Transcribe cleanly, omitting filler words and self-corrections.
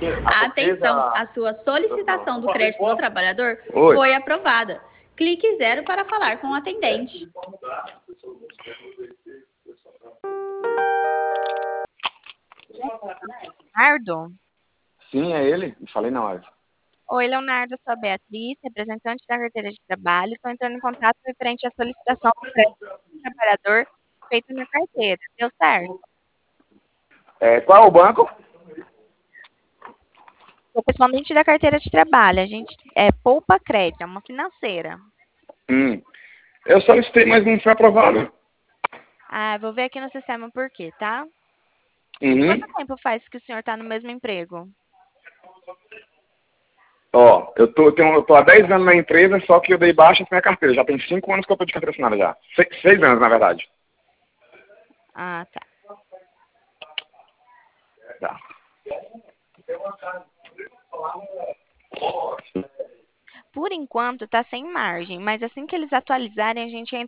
Atenção, a sua solicitação do crédito do trabalhador Oi. foi aprovada. Clique 0 para falar com o atendente. Leonardo? Sim, é ele. Falei na hora. Oi, Leonardo, sou a Beatriz, representante da carteira de trabalho. Estou entrando em contato referente à solicitação do crédito do trabalhador feita na carteira. Deu certo? Qual é o banco? Correspondente da carteira de trabalho. A gente Poupa Crédito, é uma financeira. Eu solicitei, mas não foi aprovado. Vou ver aqui no sistema por quê, tá? Uhum. Quanto tempo faz que o senhor está no mesmo emprego? Ó, eu tô há 10 anos na empresa, só que eu dei baixa com minha carteira. Já tem 5 anos que eu tô de carteira assinada já. 6 anos, na verdade. Ah, tá. Tá. Por enquanto, tá sem margem, mas assim que eles atualizarem, a gente entra